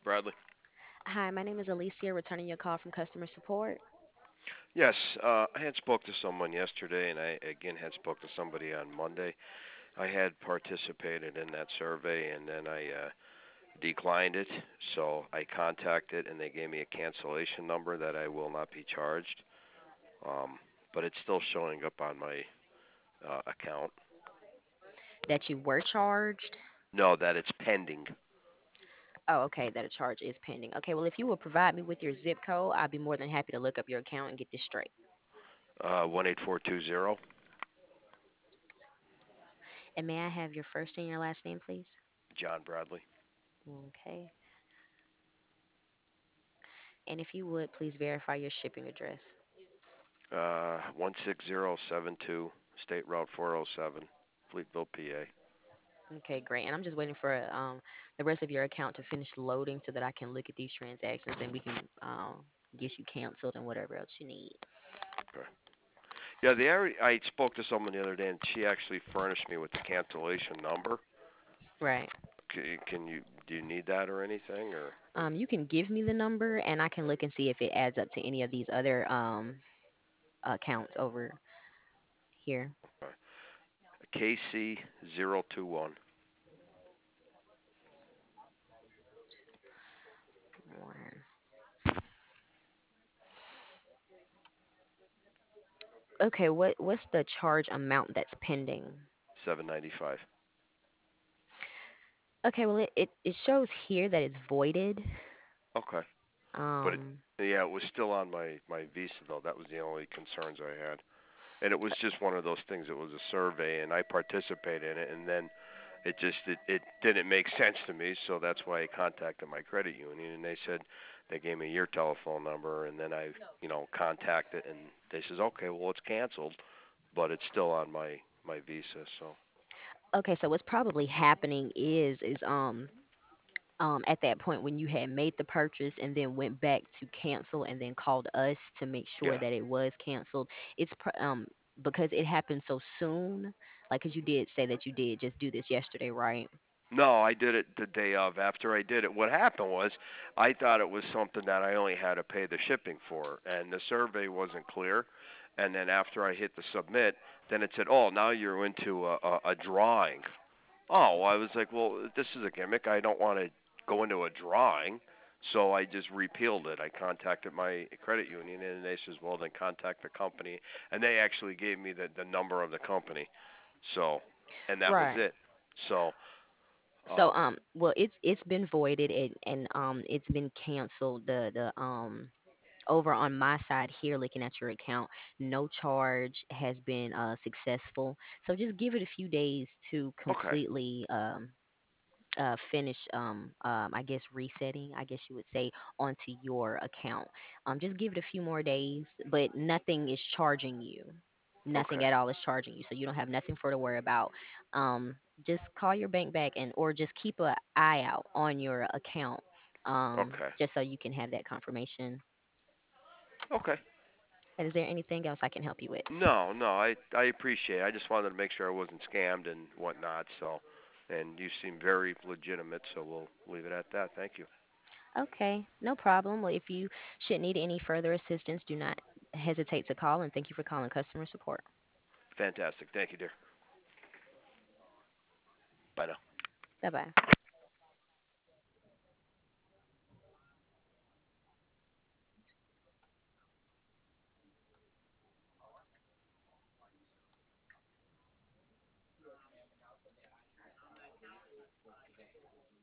Bradley? Hi, my name is Alicia, returning your call from customer support. Yes, I had spoke to someone yesterday, and I again had spoke to somebody on Monday. I had participated in that survey, and then I declined it. So I contacted, and they gave me a cancellation number that I will not be charged. Um, but it's still showing up on my account. That you were charged. No, that it's pending. Oh, okay, that a charge is pending. Okay, well, if you will provide me with your zip code, I'll be more than happy to look up your account and get this straight. 18420. And may I have your first and your last name, please? John Bradley. Okay. And if you would, please verify your shipping address. 16072 State Route 407, Fleetville, PA. Okay, great. And I'm just waiting for the rest of your account to finish loading so that I can look at these transactions and we can get you canceled and whatever else you need. Okay. Yeah, I spoke to someone the other day, and she actually furnished me with the cancellation number. Right. Can you do you need that or anything or? You can give me the number and I can look and see if it adds up to any of these other accounts over here. KC 021. Okay, what's the charge amount that's pending? 795. Okay, well it shows here that it's voided. Okay, but Um, yeah, it was still on my visa though. That was the only concerns I had, and it was just one of those things. It was a survey, and I participated in it, and then it didn't make sense to me, so that's why I contacted my credit union, and they said they gave me your telephone number, and then I contacted, and they says okay, well it's canceled, but it's still on my visa, so okay, so what's probably happening is at that point when you had made the purchase and then went back to cancel and then called us to make sure yeah. that it was canceled. Because it happened so soon, like, because you did say that you did just do this yesterday, right? No, I did it the day of. After I did it, what happened was I thought it was something that I only had to pay the shipping for, and the survey wasn't clear. And then after I hit the submit, then it said, "Oh, now you're into a drawing." Oh, I was like, "Well, this is a gimmick. I don't want to go into a drawing." So I just repealed it. I contacted my credit union, and they says, "Well, then contact the company." And they actually gave me the number of the company. So, and that was Right. it. So, So um, well it's been voided and it's been canceled. The over on my side here looking at your account, no charge has been successful. So just give it a few days to okay. completely finish I guess resetting, I guess you would say, onto your account. Just give it a few more days, but nothing is charging you. Nothing Okay. at all is charging you, so you don't have nothing for to worry about. um just call your bank back and or just keep an eye out on your account, Okay. just so you can have that confirmation. Okay. And is there anything else I can help you with? No, no, I appreciate it. I just wanted to make sure I wasn't scammed and whatnot. So, and you seem very legitimate. So we'll leave it at that. Thank you. Okay, no problem. Well, if you should need any further assistance, do not hesitate to call, and thank you for calling customer support. Fantastic. Thank you, dear. Bye now. Bye bye.